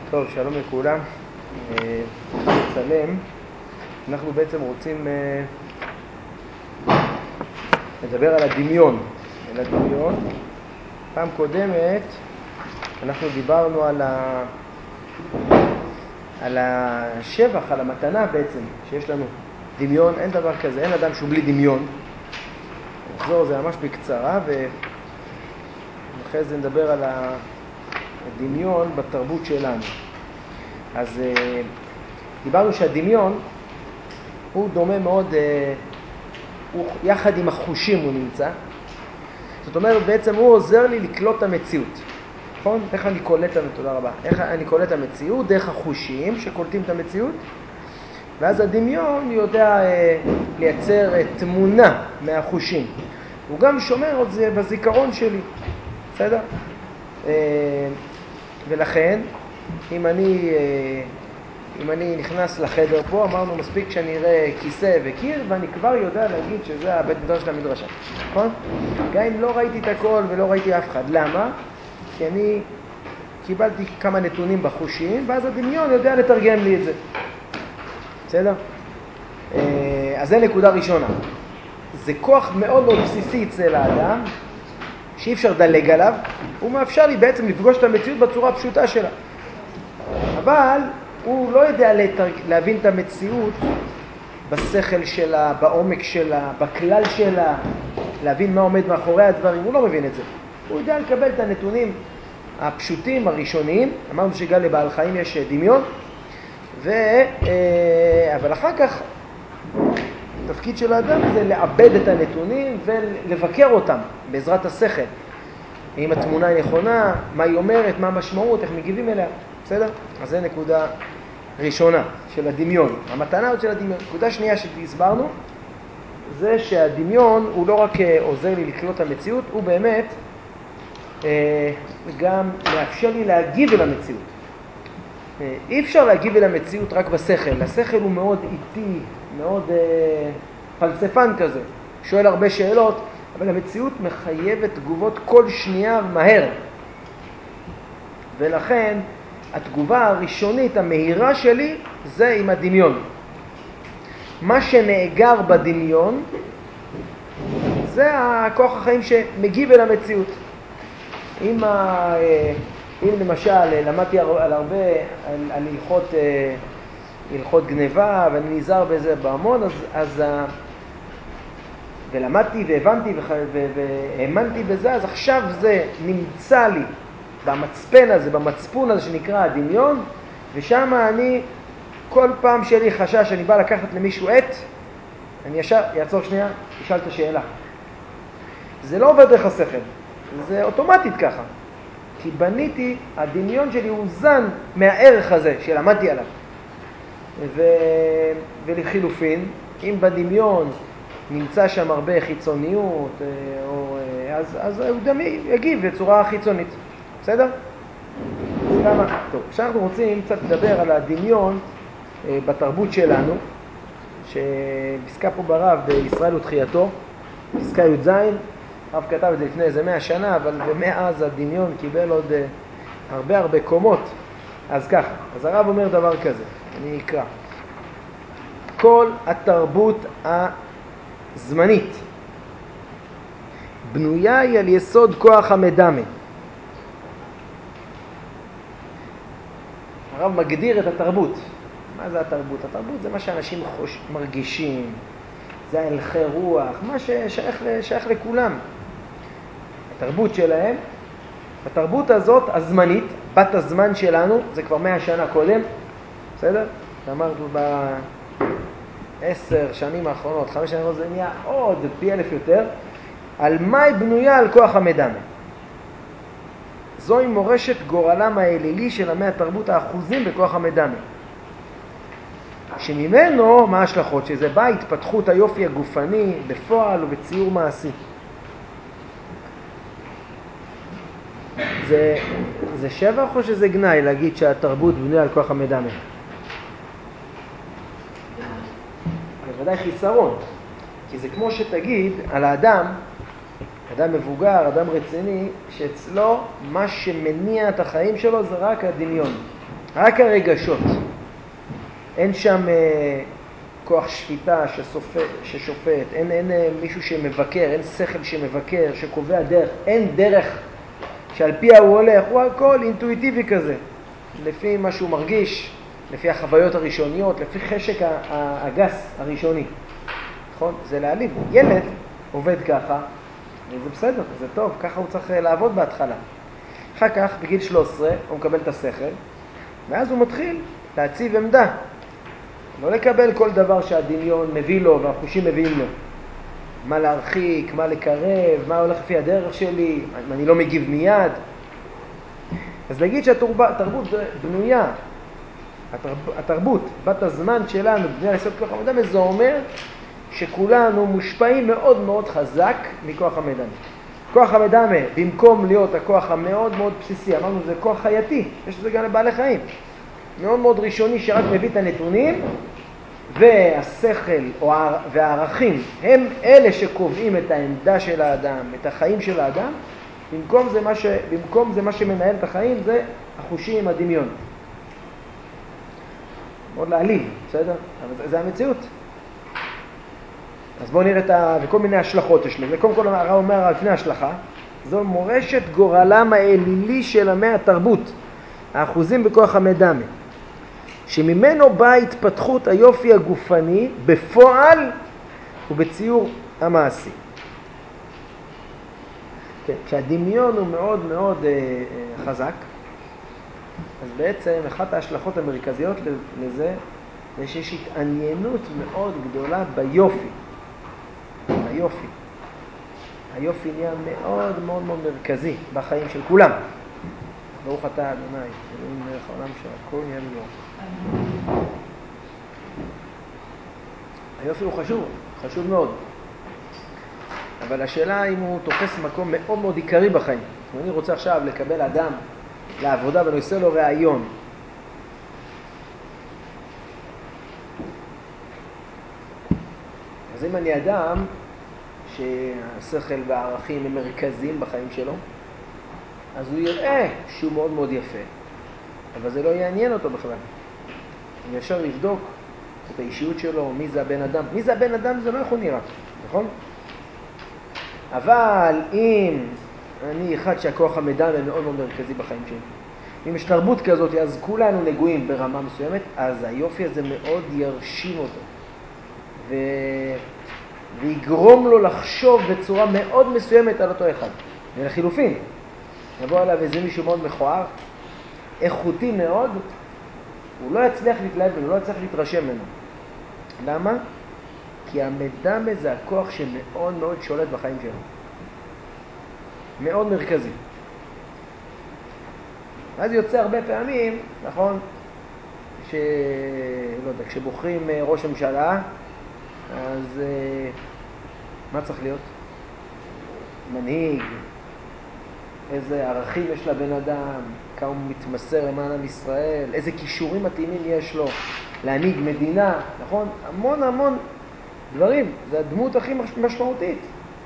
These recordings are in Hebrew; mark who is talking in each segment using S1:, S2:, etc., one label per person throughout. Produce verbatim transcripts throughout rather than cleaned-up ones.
S1: טוב, שלום לכולם. נצלם. אנחנו בעצם רוצים לדבר על הדמיון. על הדמיון. פעם קודמת אנחנו דיברנו על ה... על השבח, על המתנה בעצם, שיש לנו דמיון. אין דבר כזה, אין אדם שהוא בלי דמיון. נחזור זה ממש בקצרה, ואחרי זה נדבר על הדמיון בתרבות שלנו. אז דיברנו שהדמיון הוא דומה מאוד, הוא, יחד עם החושים הוא נמצא. זאת אומרת, בעצם הוא עוזר לי לקלוט את המציאות. נכון? איך אני קולט את המציאות? תודה רבה. איך אני קולט את המציאות? דרך החושים שקולטים את המציאות. ואז הדמיון יודע אה, לייצר אה, תמונה מהחושים. הוא גם שומר את זה בזיכרון שלי. בסדר? אה, ולכן, אם אני, אה, אם אני נכנס לחדר פה, אמרנו מספיק שאני אראה כיסא וקיר, ואני כבר יודע להגיד שזה הבית מדרש של המדרשה. נכון? גם אם לא ראיתי את הכל ולא ראיתי אף אחד. למה? כי אני קיבלתי כמה נתונים בחושים, ואז הדמיון יודע לתרגם לי את זה. בסדר? אז זה נקודה ראשונה. זה כוח מאוד מאוד בסיסי אצל האדם, שאי אפשר לדלג עליו. הוא מאפשר לי בעצם לפגוש את המציאות בצורה הפשוטה שלה. אבל הוא לא יודע לתרג... להבין את המציאות בשכל שלה, בעומק שלה, בכלל שלה, להבין מה עומד מאחורי הדברים. הוא לא מבין את זה. הוא יודע לקבל את הנתונים הפשוטים, הראשוניים. אמרנו שגם לבעל חיים יש דמיון. ו... אבל אחר כך, התפקיד של האדם זה לעבד את הנתונים ולבקר אותם בעזרת השכל. אם התמונה היא נכונה, מה היא אומרת, מה המשמעות, איך מגיבים אליה. בסדר? אז זה נקודה ראשונה של הדמיון. המתנה עוד של הדמיון. נקודה שנייה שהסברנו, זה שהדמיון הוא לא רק עוזר לי לקלוט את המציאות, הוא באמת גם מאפשר לי להגיב אל המציאות. אי אפשר להגיב אל המציאות רק בשכל. השכל הוא מאוד איטי, מאוד פלספן כזה. שואל הרבה שאלות, אבל המציאות מחייבת תגובות כל שנייה מהר. ולכן התגובה הראשונית המהירה שלי זה עם הדמיון. מה שנאגר בדמיון זה הכוח החיים שמגיב אל המציאות. אם, ה... אם למשל למדתי על הרבה על, על הלכות, הלכות גניבה ואני נזהר בזה בהמון, אז, אז ולמדתי והבנתי והאמנתי בזה, אז עכשיו זה נמצא לי במצפן הזה, במצפון הזה שנקרא הדמיון, ושם אני, כל פעם שלי חשש שאני בא לקחת למישהו עת, אני ישר, יעצור שנייה, אשאל את השאלה. זה לא עובד דרך השכל, זה אוטומטית ככה. כי בניתי, הדמיון שלי הוא זן מהערך הזה שלמדתי עליו. ו... ולחילופין, אם בדמיון נמצא שם הרבה חיצוניות, או... אז, אז הוא גם יגיב בצורה חיצונית. בסדר? למה? טוב, עכשיו אנחנו רוצים קצת לדבר על הדמיון בתרבות שלנו, שפסקה פה ברב בישראל ותחייתו, פסקה י' ז', הרב כתב את זה לפני איזה מאה שנה, אבל מאז הדמיון קיבל עוד הרבה הרבה קומות. אז ככה, אז הרב אומר דבר כזה, אני אקרא. כל התרבות הזמנית בנויה היא על יסוד כוח המדמה. הרב מגדיר את התרבות. מה זה התרבות? התרבות זה מה שאנשים חוש... מרגישים, זה הלכי רוח, מה ששייך שייך לכולם. התרבות שלהם, התרבות הזאת הזמנית, בת הזמן שלנו, זה כבר מאה שנה קודם, בסדר? אמרנו בעשר שנים האחרונות, חמש שנים האחרונות, זה נהיה עוד פי אלף יותר. על מה היא בנויה? על כוח המדמה. זוהי מורשת גורלם האלילי של עמי התרבות האחוזים בכוח המדמה. שממנו, מה ההשלכות? שזה בא התפתחות היופי הגופני בפועל ובציור מעשי. זה, זה שבח או שזה גנאי להגיד שהתרבות בנויה על כוח המדמה? בוודאי חיסרון. כי זה כמו שתגיד על האדם, אדם מבוגר, אדם רציני, שאצלו מה שמניע את החיים שלו זה רק הדמיון. רק הרגשות. אין שם אה, כוח שפיטה ששופט, ששופט, אין, אין אה, מישהו שמבקר, אין שכל שמבקר, שקובע דרך, אין דרך שעל פיה הוא הולך, הוא הכל אינטואיטיבי כזה, לפי מה שהוא מרגיש, לפי החוויות הראשוניות, לפי חשק הגס הראשוני. נכון? זה להעליב. ילד עובד ככה, וזה בסדר, זה טוב, ככה הוא צריך לעבוד בהתחלה. אחר כך, בגיל שלוש עשרה, הוא מקבל את השכל, ואז הוא מתחיל להציב עמדה. לא לקבל כל דבר שהדמיון מביא לו והחושים מביאים לו. מה להרחיק, מה לקרב, מה הולך לפי הדרך שלי, אם אני לא מגיב מיד. אז נגיד שהתרבות בנויה, התרב, התרבות, בת הזמן שלנו, בנויה לעשות כוח המדמה, זה אומר שכולנו מושפעים מאוד מאוד חזק מכוח המדמה. כוח המדמה, במקום להיות הכוח המאוד מאוד בסיסי, אמרנו זה כוח חייתי, יש לזה גם לבעלי חיים. מאוד מאוד ראשוני שרק מביא את הנתונים, והשכל והערכים הם אלה שקובעים את העמדה של האדם, את החיים של האדם. במקום זה מה, ש... במקום זה מה שמנהל את החיים זה החושים, הדמיון. מאוד להעליב, בסדר? אבל זה, זה המציאות. אז בואו נראה את ה... וכל מיני השלכות יש לזה. קודם כל הרב אומר לפני השלכה, זו מורשת גורלם האלילי של עמי התרבות, האחוזים בכוח המדמה, שממנו באה התפתחות היופי הגופני בפועל ובציור המעשי. כן, כשהדמיון הוא מאוד מאוד אה, אה, חזק, אז בעצם אחת ההשלכות המרכזיות לזה זה שיש התעניינות מאוד גדולה ביופי. היופי. היופי נהיה מאוד מאוד מאוד מרכזי בחיים של כולם. ברוך אתה אדוני, אלוהים מלך העולם שהכל נהיה בדברו. היופי הוא חשוב, חשוב מאוד. אבל השאלה אם הוא תופס מקום מאוד מאוד עיקרי בחיים. אם אני רוצה עכשיו לקבל אדם לעבודה ואני עושה לו רעיון, אז אם אני אדם שהשכל והערכים הם מרכזיים בחיים שלו, אז הוא יראה שהוא מאוד מאוד יפה, אבל זה לא יעניין אותו בכלל. הוא ישר יבדוק את האישיות שלו, מי זה הבן אדם. מי זה הבן אדם זה לא יכול נראה, נכון? אבל אם אני אחד שהכוח המדמה הוא מאוד מאוד מרכזי בחיים שלי, אם יש תרבות כזאת, אז כולנו נגועים ברמה מסוימת, אז היופי הזה מאוד ירשים אותו. ו... ויגרום לו לחשוב בצורה מאוד מסוימת על אותו אחד. ולחילופין, יבוא עליו איזה מישהו מאוד מכוער, איכותי מאוד, הוא לא יצליח להתלהב ממנו, הוא לא יצליח להתרשם ממנו. למה? כי המדמה זה הכוח שמאוד מאוד שולט בחיים שלו. מאוד מרכזי. אז יוצא הרבה פעמים, נכון, ש... לא יודע, כשבוחרים ראש הממשלה, אז מה צריך להיות? מנהיג, איזה ערכים יש לבן אדם, כמה הוא מתמסר למען עם ישראל, איזה כישורים מתאימים יש לו להנהיג מדינה, נכון? המון המון דברים, זה הדמות הכי משמעותית.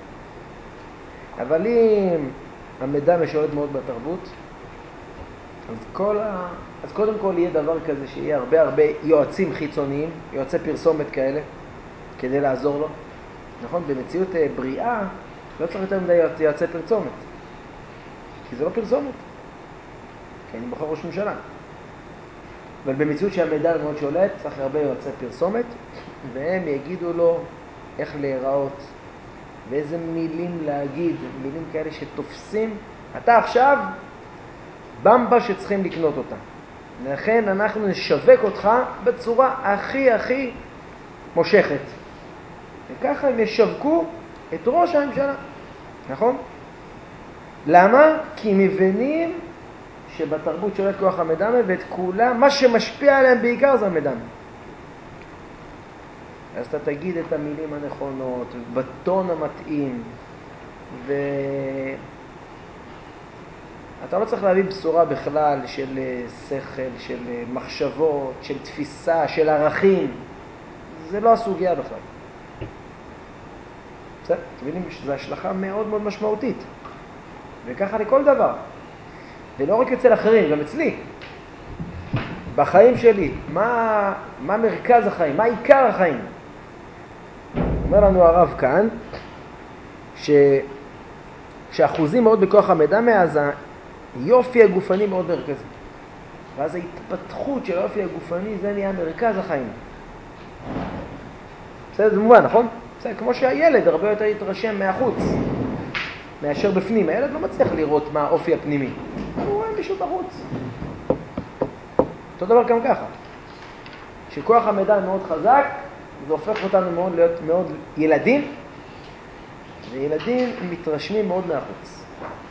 S1: אבל אם המדמה שולט מאוד בתרבות, אז, כל ה... אז קודם כל יהיה דבר כזה שיהיה הרבה הרבה יועצים חיצוניים, יועצי פרסומת כאלה, כדי לעזור לו. נכון? במציאות בריאה לא צריך יותר מדי יועצי פרסומת. כי זה לא פרסומת. כי אני בוחר ראש ממשלה. אבל במציאות שהמידע מאוד שולט, צריך הרבה יועצי פרסומת, והם יגידו לו איך להיראות, ואיזה מילים להגיד, מילים כאלה שתופסים. אתה עכשיו במבה שצריכים לקנות אותה. לכן אנחנו נשווק אותך בצורה הכי הכי מושכת. וככה הם ישווקו את ראש הממשלה. נכון? למה? כי הם מבינים שבתרבות שולט כוח המדמה, ואת כולם, מה שמשפיע עליהם בעיקר זה המדמה. אז אתה תגיד את המילים הנכונות, בטון המתאים, ואתה לא צריך להביא בשורה בכלל של שכל, של מחשבות, של תפיסה, של ערכים. זה לא הסוגיה בכלל. בסדר? אתם יודעים שזו השלכה מאוד מאוד משמעותית. וככה לכל דבר. ולא רק אצל אחרים, גם אצלי. בחיים שלי, מה, מה מרכז החיים, מה עיקר החיים? אומר לנו הרב כאן, ש, שאחוזים מאוד בכוח המדמה, אז היופי הגופני מאוד מרכזי. ואז ההתפתחות של היופי הגופני, זה נהיה מרכז החיים. בסדר, זה מובן, נכון? בסדר, כמו שהילד הרבה יותר יתרשם מהחוץ, מאשר בפנים. הילד לא מצליח לראות מה האופי הפנימי. הוא רואה מישהו בחוץ. אותו דבר גם ככה. כשכוח המידע מאוד חזק, זה הופך אותנו מאוד להיות מאוד ילדים, וילדים מתרשמים מאוד מהחוץ.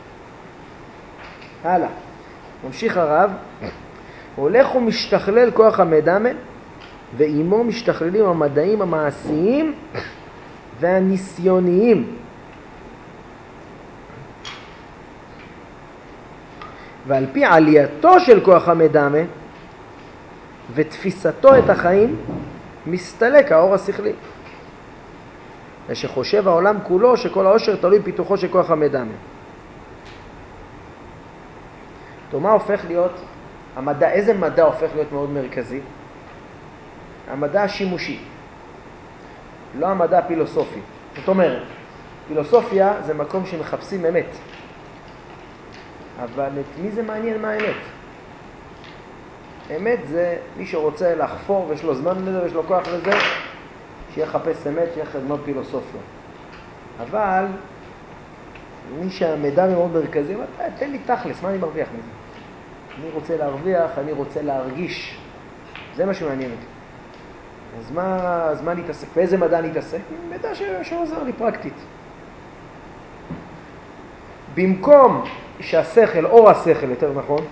S1: הלאה. ממשיך הרב. הולך ומשתכלל כוח המדמה, ועימו משתכללים המדעים המעשיים והניסיוניים. ועל פי עלייתו של כוח המדמה ותפיסתו את החיים, מסתלק האור השכלי. ושחושב העולם כולו שכל העושר תלוי פיתוחו של כוח המדמה. טוב, מה הופך להיות, המדע, איזה מדע הופך להיות מאוד מרכזי? המדע השימושי, לא המדע הפילוסופי. זאת אומרת, פילוסופיה זה מקום שמחפשים אמת. אבל את מי זה מעניין מה האמת? אמת זה מי שרוצה לחפור ויש לו זמן לזה ויש לו כוח לזה, שיחפש אמת, שילך ללמוד פילוסופיה. אבל מי שהמידע מאוד מרכזי, תן לי תכלס, מה אני מרוויח מזה? אני רוצה להרוויח, אני רוצה להרגיש. זה מה שמעניין אותי. אז מה, אז מה נתעסק? באיזה מדע נתעסק? מידע שעוזר לי פרקטית. במקום שהשכל, אור השכל, יותר נכון,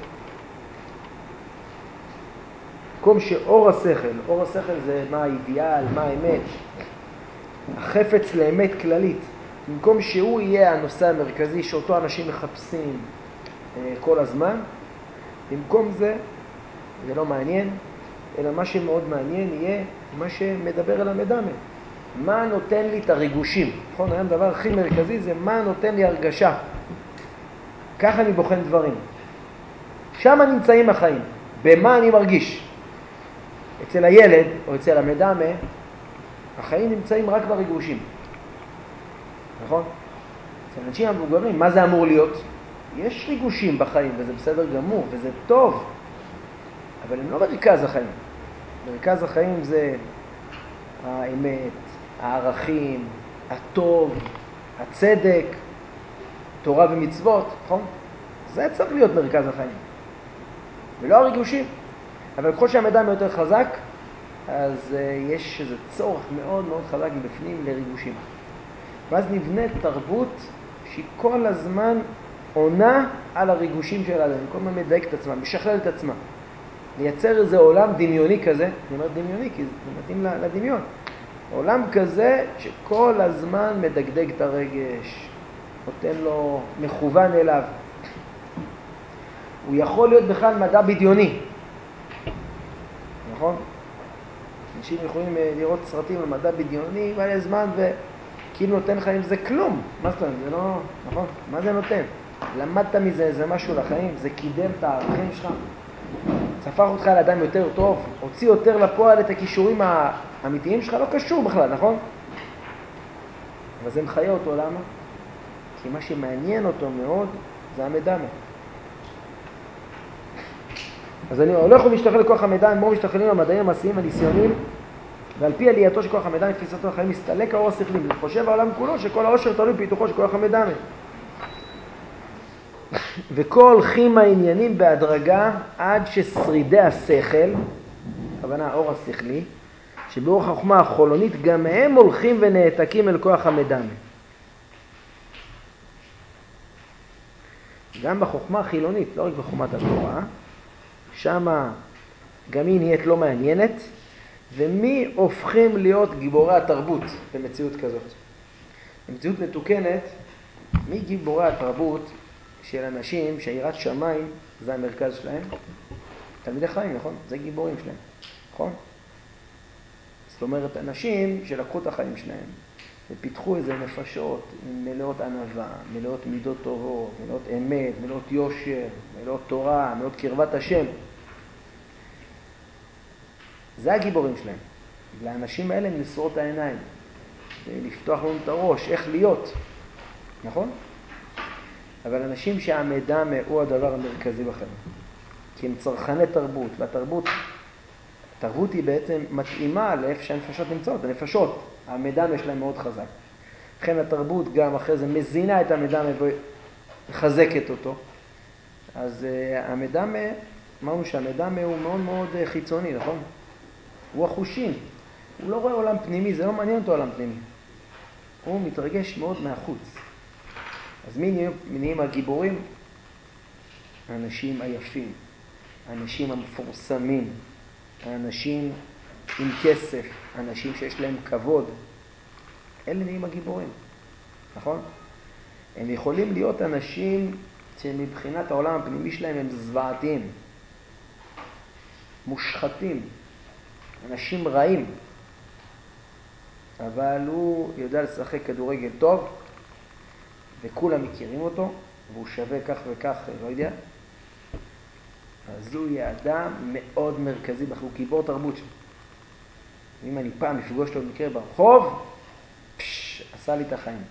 S1: במקום שאור השכל, אור השכל זה מה האידיאל, מה האמת, החפץ לאמת כללית, במקום שהוא יהיה הנושא המרכזי שאותו אנשים מחפשים אה, כל הזמן, במקום זה, זה לא מעניין, אלא מה שמאוד מעניין יהיה מה שמדבר על המדמה. מה נותן לי את הריגושים? נכון, היום הדבר הכי מרכזי זה מה נותן לי הרגשה. ככה אני בוחן דברים. שם נמצאים החיים. במה אני מרגיש? אצל הילד או אצל המדמה, החיים נמצאים רק בריגושים. נכון? אצל אנשים המבוגרים, מה זה אמור להיות? יש ריגושים בחיים וזה בסדר גמור וזה טוב, אבל הם לא מרכז החיים. מרכז החיים זה האמת, הערכים, הטוב, הצדק, תורה ומצוות, נכון? זה צריך להיות מרכז החיים. ולא הריגושים. אבל ככל שהמידע יותר חזק, אז uh, יש איזה צורך מאוד מאוד חזק בפנים לריגושים. ואז נבנית תרבות שהיא כל הזמן עונה על הריגושים של האדם, כל הזמן מדייק את עצמה, משכלל את עצמה. לייצר איזה עולם דמיוני כזה, אני אומר דמיוני כי זה מתאים לדמיון. עולם כזה שכל הזמן מדגדג את הרגש, נותן לו מכוון אליו. הוא יכול להיות בכלל מדע בדיוני. נכון? אנשים יכולים לראות סרטים על מדע בדיוני מלא זמן וכאילו נותן לך עם זה כלום. מה זאת אומרת? זה לא... נכון? מה זה נותן? למדת מזה איזה משהו לחיים? זה קידם את הערכים שלך? צפח אותך לאדם יותר טוב? הוציא יותר לפועל את הכישורים האמיתיים שלך? לא קשור בכלל, נכון? אבל זה מחיה אותו, למה? כי מה שמעניין אותו מאוד זה המדמה. אז אני הולך ומשתחל לכוח המדע, הם מאוד משתחלים המדעים המעשיים והניסיונים, ועל פי עלייתו של כוח המדע, מתפיסתו החיים, מסתלק האור השכלי. זה חושב העולם כולו שכל העושר תלוי פיתוחו של כוח המדע. וכל הולכים העניינים בהדרגה עד ששרידי השכל, הכוונה האור השכלי, שבאור החוכמה החולונית גם הם הולכים ונעתקים אל כוח המדע. גם בחוכמה החילונית, לא רק בחוכמת התורה, שמה גם היא נהיית לא מעניינת, ומי הופכים להיות גיבורי התרבות במציאות כזאת? במציאות מתוקנת, מי גיבורי התרבות של אנשים שיראת שמיים זה המרכז שלהם? תלמידי חיים, נכון? זה גיבורים שלהם, נכון? זאת אומרת, אנשים שלקחו את החיים שלהם ופיתחו איזה נפשות מלאות ענווה, מלאות מידות טובות, מלאות אמת, מלאות יושר, מלאות תורה, מלאות קרבת השם. זה הגיבורים שלהם. לאנשים האלה הם נשואות העיניים. לפתוח לנו את הראש, איך להיות. נכון? אבל אנשים שהמידע הוא הדבר המרכזי בחיים. כי הם צרכני תרבות, והתרבות, התרבות היא בעצם מתאימה לאיפה שהנפשות נמצאות. הנפשות, המידע שלהם מאוד חזק. לכן התרבות גם אחרי זה מזינה את המידע ומחזקת אותו. אז uh, המידע, אמרנו שהמידע הוא מאוד מאוד חיצוני, נכון? הוא החושים. הוא לא רואה עולם פנימי, זה לא מעניין אותו עולם פנימי. הוא מתרגש מאוד מהחוץ. אז מי נהיים, מי נהיים הגיבורים? האנשים היפים, האנשים המפורסמים, האנשים עם כסף, האנשים שיש להם כבוד. אלה נהיים הגיבורים, נכון? הם יכולים להיות אנשים שמבחינת העולם הפנימי שלהם הם זוועתיים, מושחתים, אנשים רעים. אבל הוא יודע לשחק כדורגל טוב, וכולם מכירים אותו, והוא שווה כך וכך, לא יודע. אז הוא יהיה אדם מאוד מרכזי, הוא גיבור תרבות שלו. אם אני פעם מפגוש לו במקרה ברחוב, פש, עשה לי את החיים.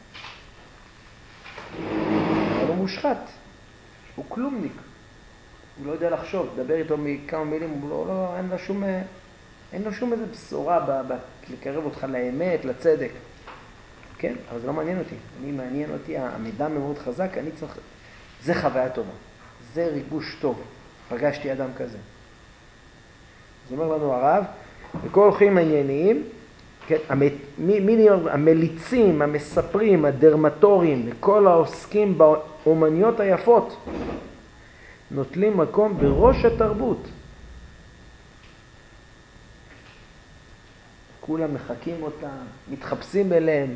S1: אבל הוא מושחת, הוא כלומניק. הוא לא יודע לחשוב, דבר איתו מכמה מילים, הוא לא, לא, אין לו שום, אין לו שום איזה בשורה ב, ב, לקרב אותך לאמת, לצדק. כן, אבל זה לא מעניין אותי. אני מעניין אותי, המידע מאוד חזק, אני צריך, זה חוויה טובה. זה ריגוש טוב. פגשתי אדם כזה. אז אומר לנו הרב, וכל הולכים הענייניים, כן, המ, מי, מי, המליצים, המספרים, הדרמטורים, וכל העוסקים באומניות היפות, נוטלים מקום בראש התרבות. כולם מחכים אותם, מתחפשים אליהם.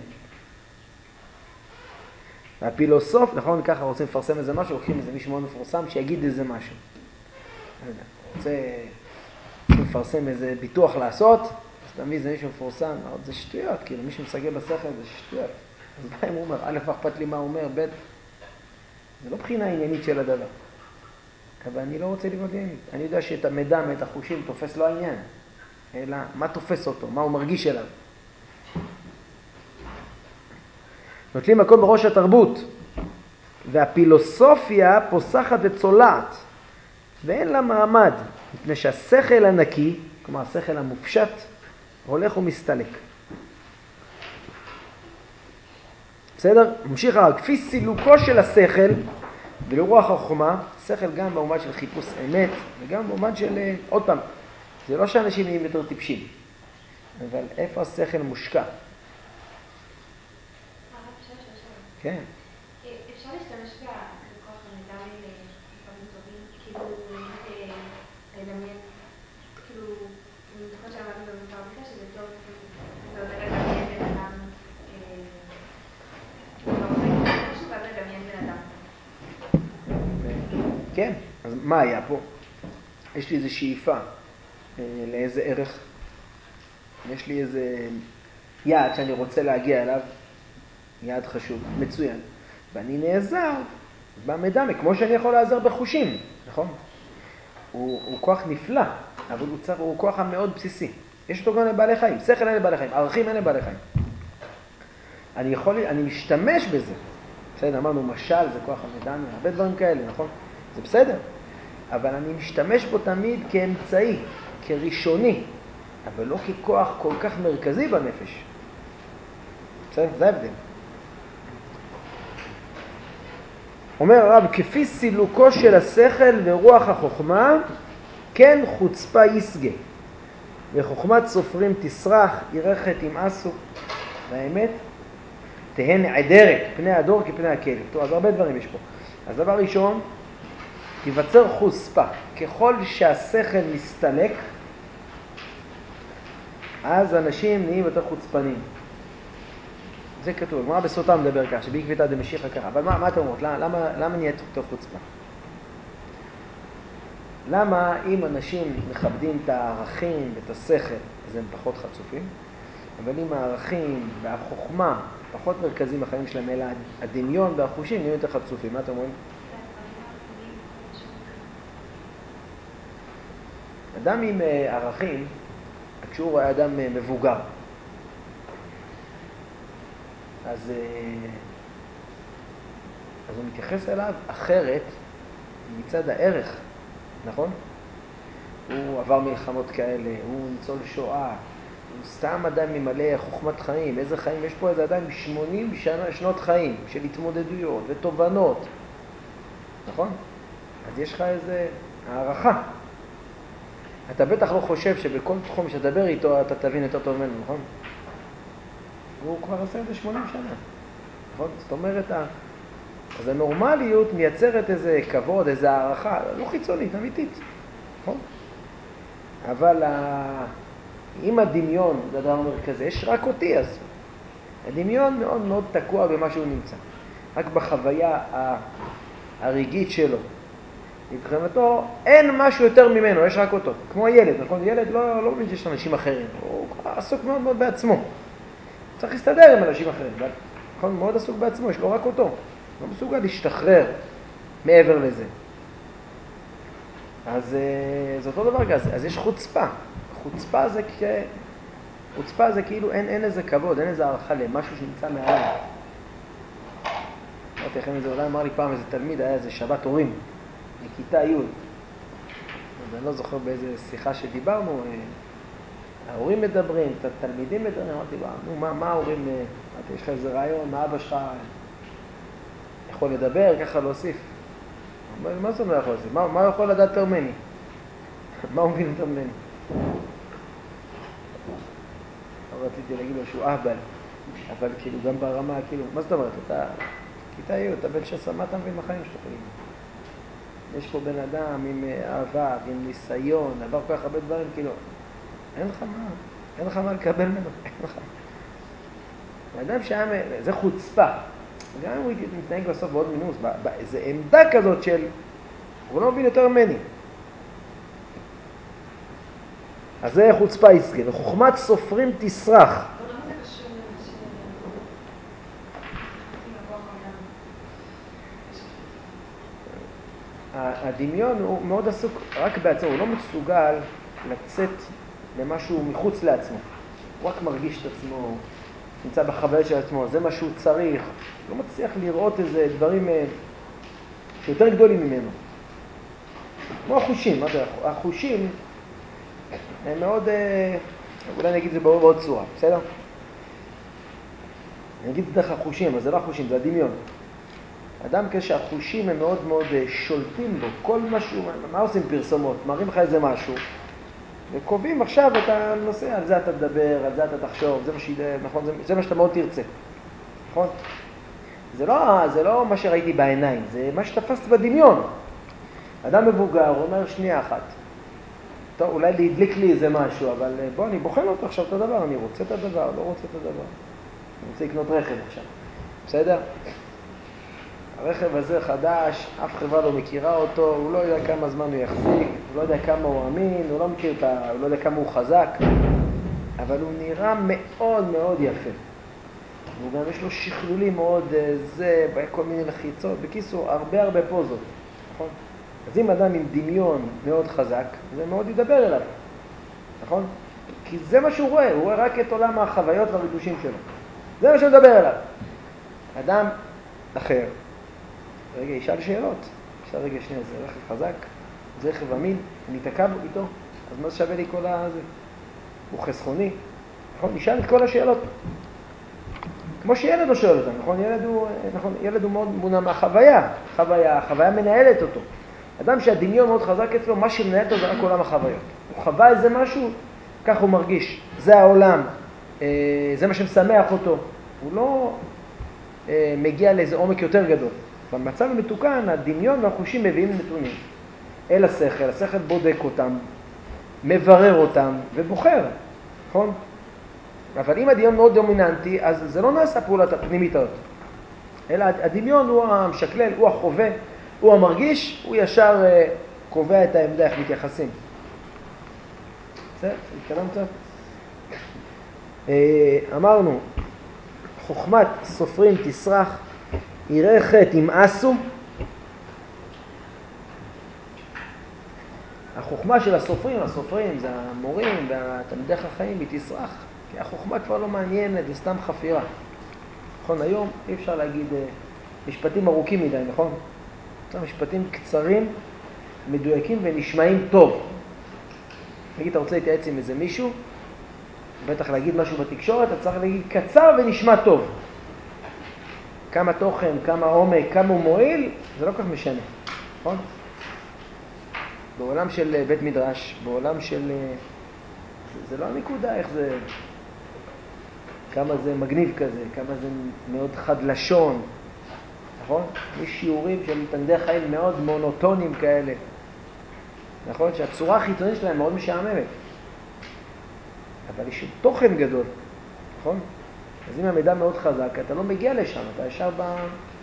S1: והפילוסוף, נכון, ככה רוצים לפרסם איזה משהו, לוקחים איזה מישהו מאוד מפורסם שיגיד איזה משהו. לא יודע, רוצה לפרסם איזה ביטוח לעשות, אז תמיד זה מישהו מפורסם, זה שטויות, כאילו מישהו מסגל בשכל זה שטויות. אז מה אם הוא אומר, א', אכפת לי מה הוא אומר, ב', זה לא בחינה עניינית של הדבר. אבל אני לא רוצה לבנות עניינית. אני יודע שאת המידע מאת החושים תופס לא העניין, אלא מה תופס אותו, מה הוא מרגיש אליו. נוטלים מקום בראש התרבות, והפילוסופיה פוסחת וצולעת, ואין לה מעמד, מפני שהשכל הנקי, כלומר השכל המופשט, הולך ומסתלק. בסדר? ממשיך הרב, כפי סילוקו של השכל ולרוח החוכמה, שכל גם במובן של חיפוש אמת, וגם במובן של, עוד פעם, זה לא שאנשים נהיים יותר טיפשים, אבל איפה השכל מושקע? כן.
S2: אפשר להשתמש בכוח המידע לדברים טובים, כאילו לדמיין, כאילו, אני זוכרת שלמדנו בפרמיקה שזה טוב, זה עוזר לדמיין בן אדם, אתה רוצה לדמיין משהו ואז לדמיין בן אדם.
S1: כן, אז מה היה פה? יש לי איזו שאיפה, לאיזה ערך, יש לי איזה יעד שאני רוצה להגיע אליו, יעד חשוב, מצוין. ואני נעזר במידע, כמו שאני יכול לעזר בחושים, נכון? הוא, הוא כוח נפלא, אבל הוא, צריך, הוא כוח המאוד בסיסי. יש אותו גם לבעלי חיים, שכל אין לבעלי חיים, ערכים אין לבעלי חיים. אני יכול, אני משתמש בזה. בסדר, אמרנו, משל זה כוח המידע, הרבה דברים כאלה, נכון? זה בסדר. אבל אני משתמש בו תמיד כאמצעי, כראשוני, אבל לא ככוח כל כך מרכזי בנפש. בסדר, זה ההבדל. אומר הרב, כפי סילוקו של השכל ורוח החוכמה, כן חוצפה יסגה. וחוכמת סופרים תסרח, ירחת ימאסו. והאמת, תהן נעדרת, פני הדור כפני הכלב. טוב, אז הרבה דברים יש פה. אז דבר ראשון, תיווצר חוצפה. ככל שהשכל מסתלק, אז אנשים נהיים יותר חוצפנים. זה כתוב, מה בסוטה מדבר כך, שבעקביתא דמשיחא ככה. אבל מה, מה אתם אומרות? למה, למה נהיית יותר חוצפה? למה אם אנשים מכבדים את הערכים ואת השכל, אז הם פחות חצופים? אבל אם הערכים והחוכמה פחות מרכזים בחיים שלהם, אלא הדמיון והחושים נהיים יותר חצופים. מה אתם אומרים? אדם עם ערכים, כשהוא רואה אדם מבוגר. אז, אז הוא מתייחס אליו אחרת מצד הערך, נכון? הוא עבר מלחמות כאלה, הוא ניצול שואה, הוא סתם אדם ממלא חוכמת חיים. איזה חיים? יש פה איזה אדם שמונים שנה, שנות חיים של התמודדויות ותובנות, נכון? אז יש לך איזה הערכה. אתה בטח לא חושב שבכל תחום שתדבר איתו אתה תבין יותר טוב ממנו, נכון? הוא כבר עושה את זה שמונים שנה, נכון? זאת אומרת, אז הנורמליות מייצרת איזה כבוד, איזה הערכה, לא חיצונית, אמיתית, נכון? אבל אם הדמיון, זה דבר מרכזי, יש רק אותי, אז הדמיון מאוד מאוד תקוע במה שהוא נמצא. רק בחוויה הרגעית שלו. מבחינתו אין משהו יותר ממנו, יש רק אותו. כמו ילד, נכון? ילד לא, לא מבין שיש אנשים אחרים, הוא עסוק מאוד מאוד בעצמו. צריך להסתדר עם אנשים אחרים, נכון? מאוד עסוק בעצמו, יש לו רק אותו. לא מסוגל להשתחרר מעבר לזה. אז זה אותו דבר כזה, אז יש חוצפה. חוצפה זה, כ... חוצפה זה כאילו אין, אין איזה כבוד, אין איזה הערכה למשהו שנמצא מעליו. אמרתי לכם איזה, אולי אמר לי פעם איזה תלמיד, היה איזה שבת הורים, לכיתה י'. אז אני לא זוכר באיזה שיחה שדיברנו, ההורים מדברים, התלמידים מדברים, אמרתי, נו, מה, מה ההורים, אמרתי, יש לך איזה רעיון, מה אבא שלך יכול לדבר, ככה להוסיף. מה, מה זה לא יכול להוסיף? מה, מה הוא יכול לדעת יותר ממני? מה הוא מבין יותר ממני? רציתי להגיד לו שהוא אהבל, אבל כאילו גם ברמה, כאילו, מה זאת אומרת? אתה, כיתה י', אתה בן שש, מה אתה מבין בחיים שלך? יש פה בן אדם עם אהבה, עם ניסיון, עבר כל כך הרבה דברים, כאילו, אין לך מה, אין לך מה לקבל ממנו, אין לך. האדם שהיה, זה חוצפה. גם אם הוא מתנהג בסוף בעוד מינוס, באיזו עמדה כזאת של, הוא לא מבין יותר ממני. אז זה חוצפה יסגה, וחוכמת סופרים תסרח.
S2: אבל למה זה קשור למה ש...
S1: הדמיון הוא מאוד עסוק רק בעצמו, הוא לא מסוגל לצאת למשהו מחוץ לעצמו. הוא רק מרגיש את עצמו, נמצא בחוויה של עצמו, זה מה שהוא צריך. הוא לא מצליח לראות איזה דברים שיותר גדולים ממנו. כמו החושים, מה זה? החושים הם מאוד, אולי נגיד זה בעוד צורה, בסדר? אני אגיד את דרך החושים, אבל זה לא החושים, זה הדמיון. אדם כשהחושים הם מאוד מאוד שולטים בו, כל משהו, מה עושים פרסומות? מראים לך איזה משהו, וקובעים עכשיו את הנושא, על זה אתה תדבר, על זה אתה תחשוב, זה מה שידע, נכון? זה, זה מה שאתה מאוד תרצה, נכון? זה לא, זה לא מה שראיתי בעיניים, זה מה שתפסת בדמיון. אדם מבוגר אומר שנייה אחת, טוב, אולי להדליק לי איזה משהו, אבל בוא, אני בוחן אותו עכשיו את הדבר, אני רוצה את הדבר, לא רוצה את הדבר. אני רוצה לקנות רכב עכשיו, בסדר? הרכב הזה חדש, אף חברה לא מכירה אותו, הוא לא יודע כמה זמן הוא יחזיק, הוא לא יודע כמה הוא אמין, הוא לא מכיר את ה... הוא לא יודע כמה הוא חזק, אבל הוא נראה מאוד מאוד יפה. והוא גם יש לו שכלולים מאוד, זה, כל מיני לחיצות, בקיסור, הרבה הרבה פוזות, נכון? אז אם אדם עם דמיון מאוד חזק, זה מאוד ידבר אליו, נכון? כי זה מה שהוא רואה, הוא רואה רק את עולם החוויות והריגושים שלו. זה מה שהוא מדבר אליו. אדם אחר, רגע, ישאל שאלות. ישאל רגע שנייה, זה רכב חזק? זה רכב אמין? אני אתעכב איתו? אז מה שווה לי כל הזה? הוא חסכוני? נכון? ישאל את כל השאלות. כמו שילד לא שואל אותם, נכון? ילד הוא, נכון? ילד הוא מאוד מונע מהחוויה. חוויה, החוויה מנהלת אותו. אדם שהדמיון מאוד חזק אצלו, מה שמנהל אותו זה רק עולם החוויות. הוא חווה איזה משהו, כך הוא מרגיש. זה העולם. זה מה שמשמח אותו. הוא לא מגיע לאיזה עומק יותר גדול. במצב המתוקן, הדמיון והחושים מביאים נתונים אל השכל, השכל בודק אותם, מברר אותם ובוחר, נכון? אבל אם הדמיון מאוד דומיננטי, אז זה לא נעשה פעולת הפנימית הזאת. אלא הדמיון הוא המשקלל, הוא החווה, הוא המרגיש, הוא ישר קובע את העמדה, איך מתייחסים. בסדר? התקדם קצת? אמרנו, חוכמת סופרים תסרח, יראה חטא ימאסו. החוכמה של הסופרים, הסופרים זה המורים והתלמידי חכמים, היא תסרח, כי החוכמה כבר לא מעניינת, זה סתם חפירה. נכון, היום אי אפשר להגיד משפטים ארוכים מדי, נכון? משפטים קצרים, מדויקים ונשמעים טוב. נגיד, אתה רוצה להתייעץ עם איזה מישהו, בטח להגיד משהו בתקשורת, אתה צריך להגיד קצר ונשמע טוב. כמה תוכן, כמה עומק, כמה הוא מועיל, זה לא כך משנה, נכון? בעולם של בית מדרש, בעולם של... זה, זה לא הנקודה, איך זה... כמה זה מגניב כזה, כמה זה מאוד חד לשון, נכון? יש שיעורים של תלמידי חיים מאוד מונוטונים כאלה, נכון? שהצורה החיצונית שלהם מאוד משעממת. אבל יש תוכן גדול, נכון? אז אם המידע מאוד חזק, אתה לא מגיע לשם, אתה ישר ב...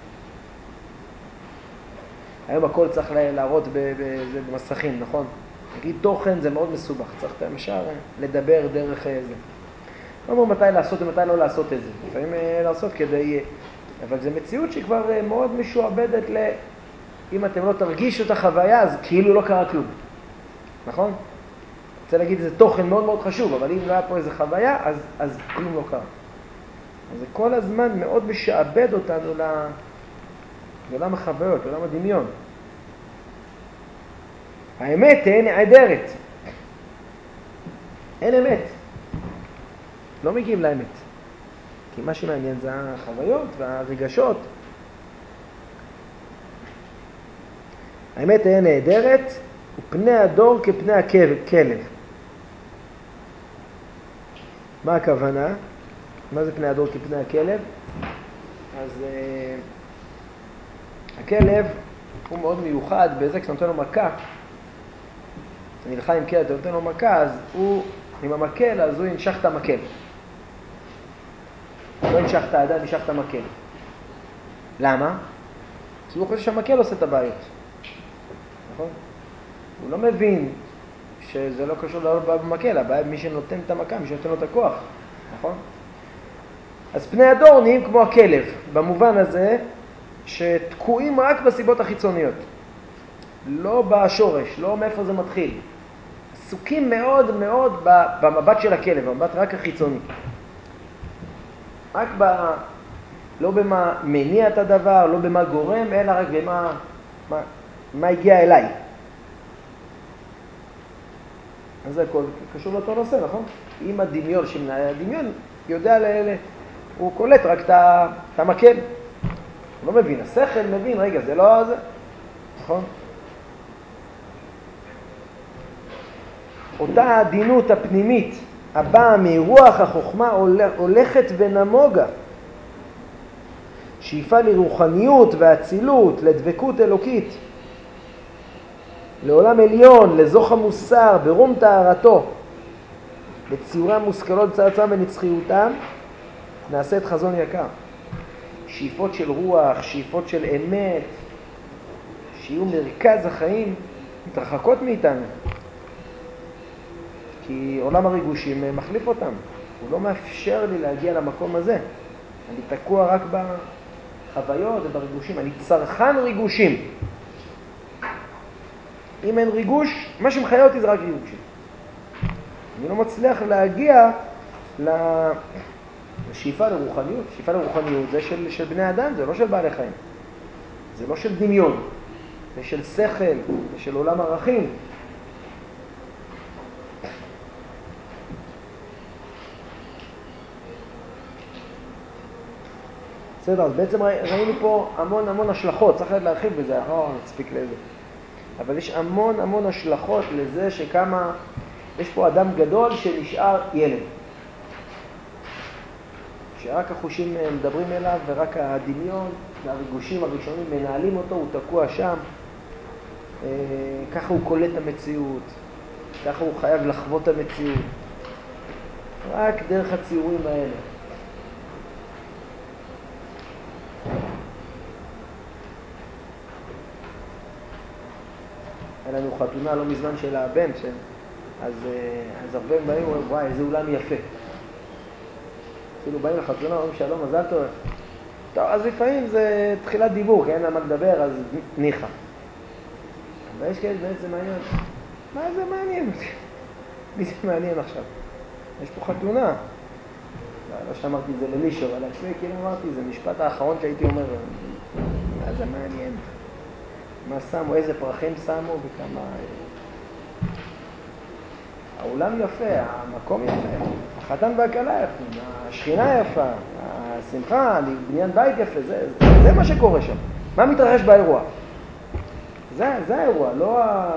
S1: היום הכל צריך להראות במסכים, נכון? נגיד תוכן זה מאוד מסובך, צריך את המשל לדבר דרך זה. לא אומר מתי לעשות ומתי לא לעשות את זה. לפעמים לעשות כדי... אבל זו מציאות שכבר מאוד משועבדת ל... אם אתם לא תרגישו את החוויה, אז כאילו לא קרה כלום. נכון? רוצה להגיד, זה תוכן מאוד מאוד חשוב, אבל אם לא היה פה איזו חוויה, אז, אז כלום לא קרה. אז זה כל הזמן מאוד משעבד אותנו לעולם החוויות, לעולם הדמיון. האמת היא נעדרת. אין אמת. לא מגיעים לאמת. כי מה שמעניין זה החוויות והרגשות. האמת היא נעדרת, ופני הדור כפני הכלב. מה הכוונה? מה זה פני הדור כפני הכלב? אז uh, הכלב הוא מאוד מיוחד בזה, כשאתה נותן לו מכה, אתה נלחם עם כלב, אתה נותן לו מכה, אז הוא, עם המקל, אז הוא ינשך את המקל. לא ינשך את האדם, ינשך את המקל. למה? כי הוא חושב שהמקל עושה את הבעיות. נכון? הוא לא מבין שזה לא קשור לבעיה במקל, הבעיה מי שנותן את המכה, מי שנותן לו את הכוח. נכון? אז פני הדור נהיים כמו הכלב, במובן הזה שתקועים רק בסיבות החיצוניות. לא בשורש, לא מאיפה זה מתחיל. עסוקים מאוד מאוד במבט של הכלב, במבט רק החיצוני. רק ב... לא במה מניע את הדבר, לא במה גורם, אלא רק במה מה, מה הגיע אליי. אז זה הכל קשור לאותו נושא, נכון? אם הדמיון שמנהל הדמיון יודע לאלה, הוא קולט רק את המקל. הוא לא מבין, השכל מבין, רגע, זה לא זה, נכון? אותה העדינות הפנימית הבאה מרוח החוכמה הולכת ונמוגה. שאיפה לרוחניות והצילות, לדבקות אלוקית, לעולם עליון, לזוך המוסר, ברום טהרתו, לציורי המושכלות בצעצם ונצחיותם, נעשה את חזון יקר. שאיפות של רוח, שאיפות של אמת, שיהיו מרכז החיים, מתרחקות מאיתנו. כי עולם הריגושים מחליף אותם. הוא לא מאפשר לי להגיע למקום הזה. אני תקוע רק בחוויות ובריגושים. אני צרכן ריגושים. אם אין ריגוש, מה שמחיה אותי זה רק ריגושים. אני לא מצליח להגיע לשאיפה לרוחניות. שאיפה לרוחניות זה של, של בני אדם, זה לא של בעלי חיים. זה לא של דמיון. זה של שכל, זה של עולם ערכים. בסדר, אז בעצם ראינו פה המון המון השלכות, צריך להרחיב בזה, לא נספיק לזה. אבל יש המון המון השלכות לזה שכמה, יש פה אדם גדול שנשאר ילד. שרק החושים מדברים אליו ורק הדמיון והריגושים הראשונים מנהלים אותו, הוא תקוע שם. ככה הוא קולט המציאות, ככה הוא חייב לחוות המציאות. רק דרך הציורים האלה. היה לנו חתונה לא מזמן של הבן, ש... אז, אז הרבה באים ואומרים, וואי, איזה אולם יפה. כאילו באים לחתונה, אומרים שלום, מזל טוב. טוב, אז לפעמים זה תחילת דיבור, כי אין לה מה לדבר, אז ניחא. אבל יש כאלה בעצם מעניין. מה זה מעניין אותי? מי זה מעניין עכשיו? יש פה חתונה. לא שאמרתי את זה למישהו, אבל עצמי כאילו אמרתי, זה משפט האחרון שהייתי אומר, מה זה מעניין? מה שמו, איזה פרחים שמו וכמה... האולם יפה, המקום יפה, החתן והכלה יפה, השכינה יפה, השמחה, בניין בית יפה, זה, זה, זה מה שקורה שם. מה מתרחש באירוע? זה, זה האירוע, לא ה...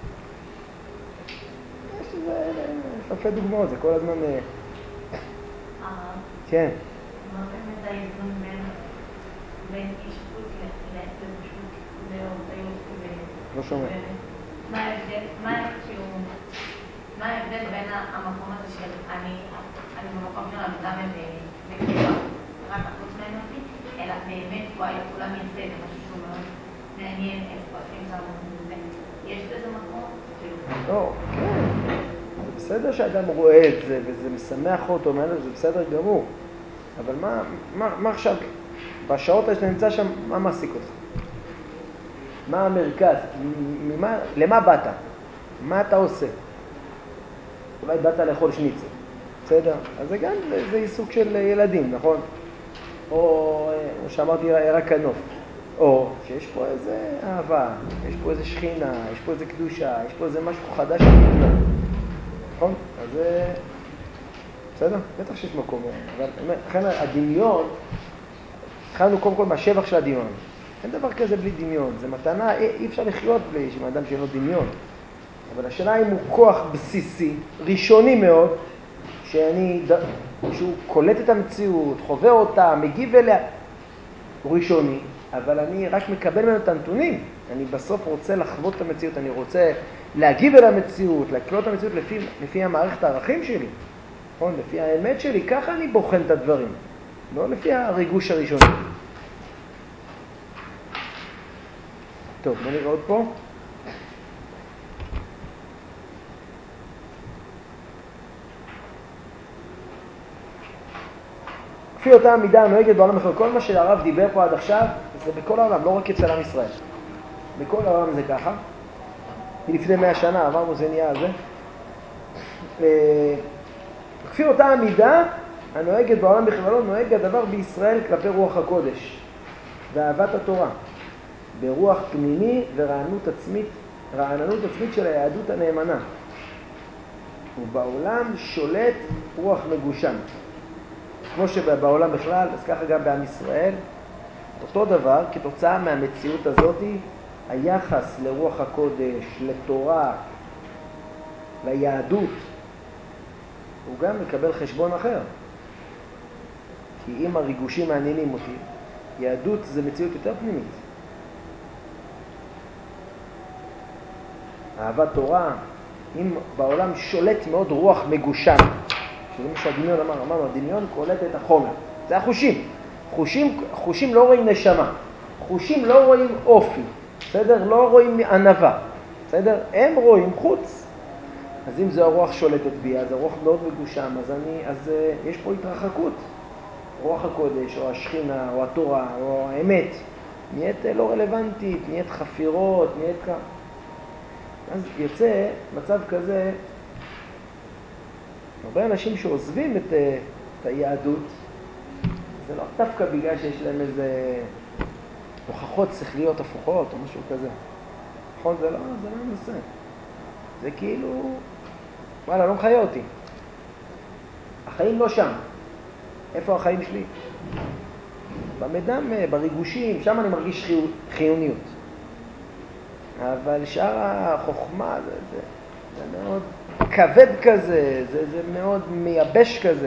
S1: יש איזה אלפי דוגמאות, זה כל הזמן... כן.
S3: מה באמת האיזון בין אשפות לבושות לאורתיות?
S1: לא שומע.
S3: מה ההבדל, מה ההבדל בין המקום הזה של אני במקום של עבודה ובקריאה, רק החוץ מעניין אותי, אלא באמת וואי, כולם יצא, זה משהו שהוא מאוד מעניין, איזה פרחים שמו וזה. יש בזה מקום?
S1: לא, כן. זה בסדר שאדם רואה את זה וזה משמח אותו, זה בסדר גמור. אבל מה, מה, מה עכשיו, בשעות האלה שאתה נמצא שם, מה מעסיק אותך? מה המרכז? ממה, למה באת? מה אתה עושה? אולי באת לאכול שניצל, בסדר? אז זה גם, זה, זה עיסוק של ילדים, נכון? או, או שאמרתי, רק הנוף. או שיש פה איזה אהבה, יש פה איזה שכינה, יש פה איזה קדושה, יש פה איזה משהו חדש שנבנה. נכון? אז זה... בסדר? בטח שיש מקום. אבל לכן הדמיון, התחלנו קודם כל מהשבח של הדמיון. אין דבר כזה בלי דמיון. זה מתנה, אי אפשר לחיות בלי אדם שאין לו דמיון. אבל השאלה אם הוא כוח בסיסי, ראשוני מאוד, שאני, שהוא קולט את המציאות, חווה אותה, מגיב אליה, הוא ראשוני, אבל אני רק מקבל ממנו את הנתונים. אני בסוף רוצה לחוות את המציאות, אני רוצה להגיב אל המציאות, לקלוט את המציאות לפי, לפי המערכת הערכים שלי, נכון? לפי האמת שלי, ככה אני בוחן את הדברים, לא לפי הריגוש הראשוני. טוב, בוא נראה עוד פה. כפי אותה המידה הנוהגת בעולם אחר, כל מה שהרב דיבר פה עד עכשיו, זה בכל העולם, לא רק אצל עם ישראל. בכל העולם זה ככה. לפני מאה שנה עברנו זה נהיה על זה. כפי אותה המידה הנוהגת בעולם בכללו, נוהג הדבר בישראל כלפי רוח הקודש ואהבת התורה, ברוח פנימי ורעננות עצמית, רעננות עצמית של היהדות הנאמנה. ובעולם שולט רוח מגושם. כמו שבעולם בכלל, אז ככה גם בעם ישראל, אותו דבר, כתוצאה מהמציאות הזאת, היחס לרוח הקודש, לתורה, ליהדות, הוא גם מקבל חשבון אחר. כי אם הריגושים מעניינים אותי, יהדות זה מציאות יותר פנימית. אהבת תורה, אם בעולם שולט מאוד רוח מגושם, שזה מה שהדמיון אמר, אמרנו, הדמיון קולט את החומר. זה החושים. חושים, חושים לא רואים נשמה. חושים לא רואים אופי. בסדר? לא רואים ענווה. בסדר? הם רואים חוץ. אז אם זה הרוח שולטת בי, אז הרוח מאוד מגושם, אז אני, אז uh, יש פה התרחקות. רוח הקודש, או השכינה, או התורה, או האמת, נהיית לא רלוונטית, נהיית חפירות, נהיית כך. אז יוצא מצב כזה, הרבה אנשים שעוזבים את, את היהדות, זה לא דווקא בגלל שיש להם איזה הוכחות שכליות הפוכות או משהו כזה. נכון? זה לא, זה לא נושא. זה כאילו, וואלה, לא מחיה אותי. החיים לא שם. איפה החיים שלי? במדם, בריגושים, שם אני מרגיש חיו, חיוניות. אבל שאר החוכמה זה, זה, זה מאוד כבד כזה, זה, זה מאוד מייבש כזה.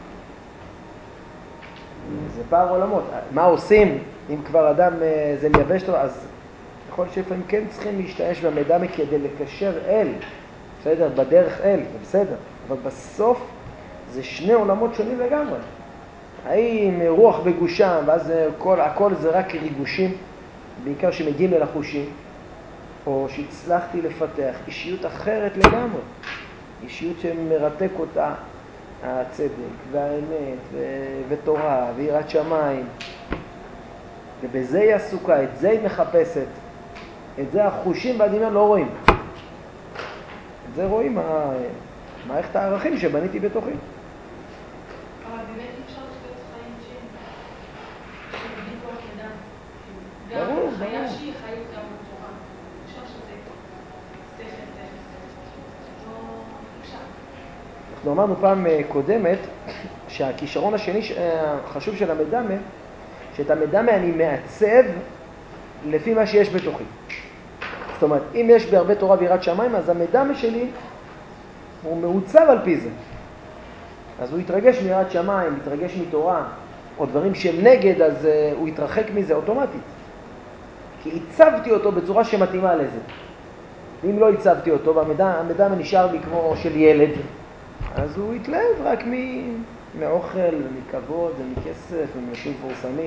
S1: זה פער עולמות. מה עושים אם כבר אדם זה מייבש לו? אז יכול שלפעמים כן צריכים להשתמש במידע כדי לקשר אל, בסדר? בדרך אל, זה בסדר. אבל בסוף זה שני עולמות שונים לגמרי. האם רוח בגושם, ואז הכל, הכל זה רק ריגושים, בעיקר שמגיעים אל החושים, או שהצלחתי לפתח אישיות אחרת לגמרי. אישיות שמרתק אותה הצדק והאמת ו- ותורה ויראת שמיים. ובזה היא עסוקה, את זה היא מחפשת. את זה החושים והדמיון לא רואים. זה רואים מה, מערכת הערכים שבניתי בתוכי.
S3: אבל באמת אי אפשר לחיות חיים שהם בלי כוח אדם.
S1: ברור,
S3: גם חיה
S1: ברור.
S3: שהיא חיות גם בתורה. אי אפשר שזה שכל, שכל, שכל. לא, אי אפשר.
S1: אנחנו אמרנו פעם קודמת שהכישרון השני החשוב של המדמה, שאת המדמה אני מעצב לפי מה שיש בתוכי. זאת אומרת, אם יש בי הרבה תורה ויראת שמיים, אז המדמה שלי הוא מעוצב על פי זה. אז הוא יתרגש מיראת שמיים, יתרגש מתורה, או דברים שהם נגד, אז uh, הוא יתרחק מזה אוטומטית. כי הצבתי אותו בצורה שמתאימה לזה. ואם לא הצבתי אותו, והמדמה נשאר לי כמו של ילד, אז הוא יתלהב רק מ- מאוכל ומכבוד ומכסף ומנשים פורסמים.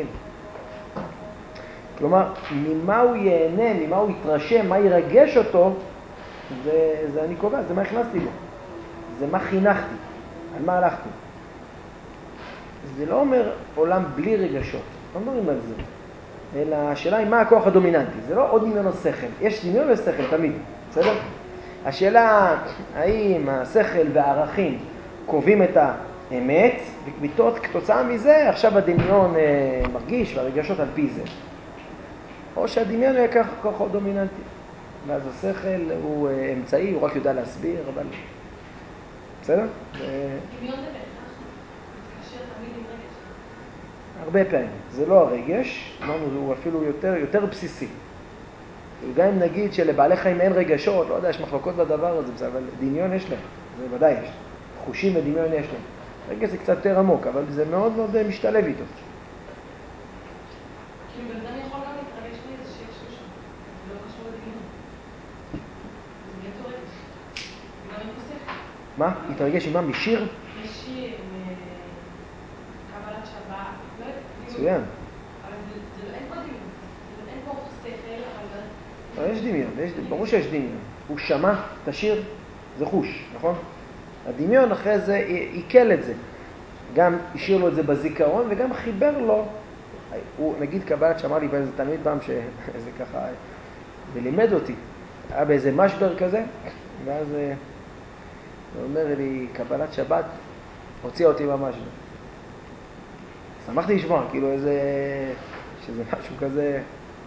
S1: כלומר, ממה הוא ייהנה, ממה הוא יתרשם, מה ירגש אותו, זה, זה אני קובע, זה מה הכנסתי בו. זה מה חינכתי, על מה הלכתי. זה לא אומר עולם בלי רגשות, לא מדברים על זה. אלא השאלה היא מה הכוח הדומיננטי. זה לא עוד דמיון או שכל. יש דמיון ושכל תמיד, בסדר? השאלה האם השכל והערכים קובעים את האמת, וכתוצאה מזה עכשיו הדמיון אה, מרגיש והרגשות על פי זה. או שהדמיון הוא ככה כוח דומיננטי. ואז השכל הוא אה, אמצעי, הוא רק יודע להסביר, אבל... בסדר?
S3: דמיון זה בהכרח מתקשר תמיד עם רגש.
S1: הרבה פעמים. זה לא הרגש, אמרנו, הוא אפילו יותר, יותר בסיסי. גם אם נגיד שלבעלי חיים אין רגשות, לא יודע, יש מחלוקות בדבר הזה, אבל דמיון יש להם, זה ודאי יש. חושים ודמיון יש להם. רגש זה קצת יותר עמוק, אבל זה מאוד מאוד משתלב איתו.
S3: כאילו בן אדם יכול גם להתרגש מאיזה שיר שהוא שם, זה לא קשור לדמיון. זה באמת לא רגש. זה גם אין פה שכל.
S1: מה? התרגש עם מה? משיר?
S3: משיר, מקבלת שבת, לא יודעת.
S1: מצוין.
S3: אבל זה, אין פה דמיון. אין פה שכל, אבל...
S1: לא, יש דמיון, יש, ברור שיש דמיון. הוא שמע את השיר, זה חוש, נכון? הדמיון אחרי זה עיכל את זה. גם השאיר לו את זה בזיכרון וגם חיבר לו. הוא, נגיד קבלת שמע לי באיזה תלמיד פעם שזה ככה, ולימד אותי. היה באיזה משבר כזה, ואז הוא אומר לי, קבלת שבת הוציאה אותי מהמשבר. שמחתי לשמוע, כאילו איזה, שזה משהו כזה...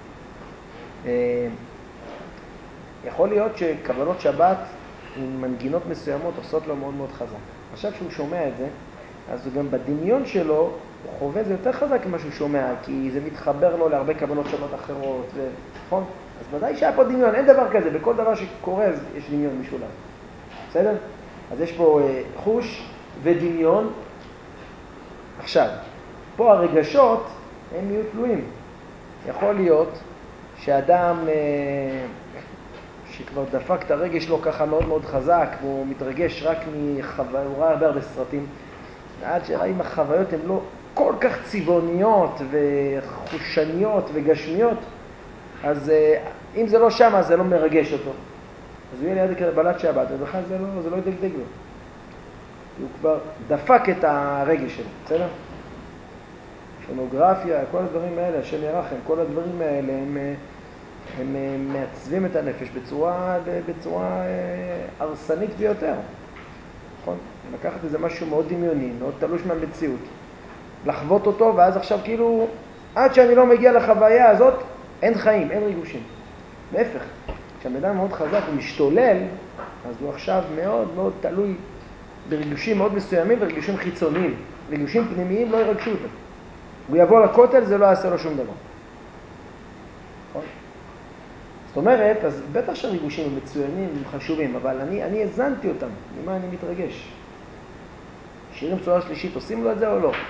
S1: יכול להיות שקבלות שבת עם מנגינות מסוימות עושות לו מאוד מאוד חזק. עכשיו שהוא שומע את זה, אז גם בדמיון שלו הוא חווה זה יותר חזק ממה שהוא שומע, כי זה מתחבר לו להרבה קבלות שבת אחרות, ו... נכון? אז ודאי שהיה פה דמיון, אין דבר כזה, בכל דבר שקורה יש דמיון משולב. בסדר? אז יש פה אה, חוש ודמיון. עכשיו, פה הרגשות הם יהיו תלויים. יכול להיות שאדם אה, שכבר דפק את הרגש לו ככה מאוד מאוד חזק, והוא מתרגש רק מחוויה, הוא ראה הרבה הרבה סרטים, ועד שראים החוויות הן לא כל כך צבעוניות וחושניות וגשמיות, אז אה, אם זה לא שם, אז זה לא מרגש אותו. אז הוא יהיה ליד קבלת שבת, ובכלל זה לא, זה לא ידגדג לו. הוא כבר דפק את הרגש שלו, בסדר? פורנוגרפיה, כל הדברים האלה, השם ירחם, כל הדברים האלה הם, הם, הם מעצבים את הנפש בצורה, בצורה הרסנית ביותר. נכון? לקחת איזה משהו מאוד דמיוני, מאוד תלוש מהמציאות, לחוות אותו, ואז עכשיו כאילו, עד שאני לא מגיע לחוויה הזאת, אין חיים, אין ריגושים. להפך, כשהמידע מאוד חזק ומשתולל, אז הוא עכשיו מאוד מאוד תלוי בריגושים מאוד מסוימים וריגושים חיצוניים. ריגושים פנימיים לא ירגשו אותו. הוא יבוא לכותל, זה לא יעשה לו שום דבר. נכון? זאת אומרת, אז בטח שהריגושים הם מצוינים, הם חשובים, אבל אני, אני הזנתי אותם. ממה אני מתרגש? שירים צורה שלישית, עושים לו את זה או לא?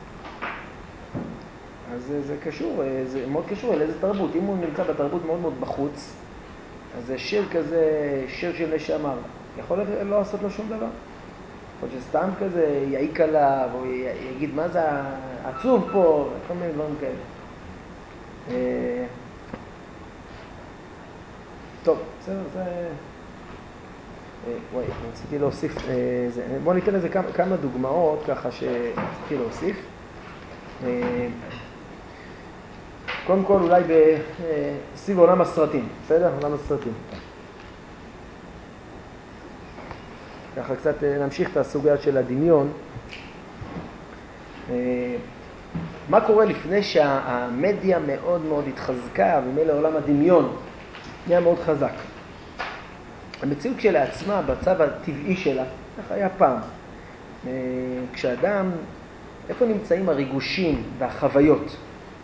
S1: אז זה, זה קשור, זה מאוד קשור לאיזה תרבות. אם הוא נמצא בתרבות מאוד מאוד בחוץ, אז זה שיר כזה, שיר של נשמה, יכול לא לעשות לו שום דבר. או שסתם כזה יעיק עליו, או יגיד מה זה עצוב פה, כל מיני דברים כאלה. טוב, בסדר, זה... וואי, רציתי להוסיף, בואו ניתן לזה כמה, כמה דוגמאות ככה שרציתי להוסיף. קודם כל אולי בסביב עולם הסרטים, בסדר? עולם הסרטים. ככה קצת נמשיך את הסוגיה של הדמיון. מה קורה לפני שהמדיה מאוד מאוד התחזקה, ומילא עולם הדמיון נהיה מאוד חזק? המציאות שלעצמה, בצו הטבעי שלה, איך היה פעם? כשאדם, איפה נמצאים הריגושים והחוויות?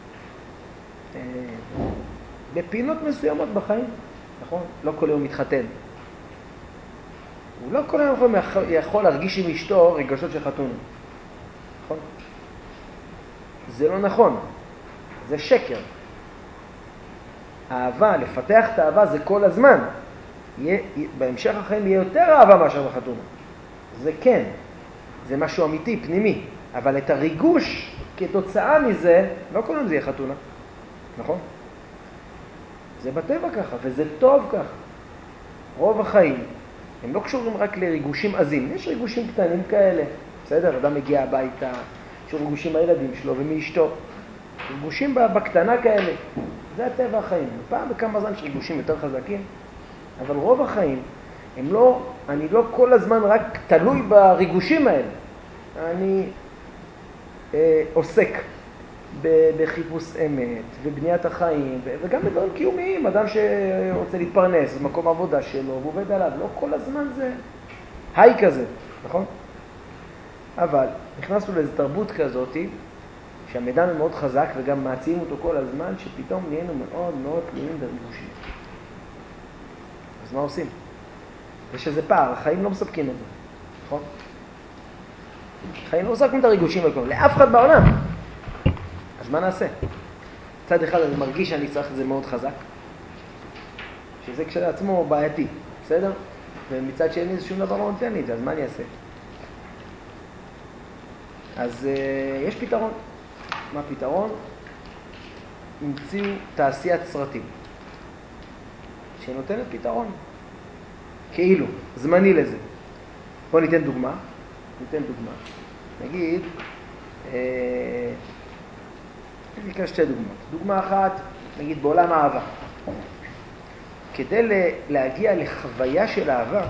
S1: בפינות מסוימות בחיים, נכון? לא כל יום מתחתן. הוא לא כל יום יכול להרגיש עם אשתו רגשות של חתונה. נכון? זה לא נכון. זה שקר. אהבה, לפתח את האהבה זה כל הזמן. יהיה, בהמשך החיים יהיה יותר אהבה מאשר בחתונה. זה כן. זה משהו אמיתי, פנימי. אבל את הריגוש כתוצאה מזה, לא כל יום זה יהיה חתונה. נכון? זה בטבע ככה, וזה טוב ככה. רוב החיים הם לא קשורים רק לריגושים עזים. יש ריגושים קטנים כאלה. בסדר? אדם מגיע הביתה, יש ריגושים מהילדים שלו ומאשתו. ריגושים בקטנה כאלה. זה הטבע החיים. פעם בכמה זמן יש ריגושים יותר חזקים, אבל רוב החיים הם לא, אני לא כל הזמן רק תלוי בריגושים האלה. אני אה, עוסק בחיפוש אמת ובניית החיים וגם בדברים קיומיים. אדם שרוצה להתפרנס במקום עבודה שלו והוא עובד עליו, לא כל הזמן זה היי כזה, נכון? אבל נכנסנו לאיזו תרבות כזאת שהמידע מאוד חזק וגם מעצימים אותו כל הזמן, שפתאום נהיינו מאוד מאוד תלויים בריגושים. אז מה עושים? יש איזה פער, החיים לא מספקים את זה, נכון? החיים לא מספקים את הריגושים לכל, לאף אחד בעולם. אז מה נעשה? צד אחד אני מרגיש שאני צריך את זה מאוד חזק, שזה כשלעצמו בעייתי, בסדר? ומצד שני זה שום דבר לא נותן לי את זה, אז מה אני אעשה? אז uh, יש פתרון. מה הפתרון? המציאו תעשיית סרטים שנותנת פתרון כאילו, זמני לזה. בוא ניתן דוגמה. ניתן דוגמה. נגיד, אה, ניקח שתי דוגמאות. דוגמה אחת, נגיד בעולם האהבה. כדי להגיע לחוויה של אהבה,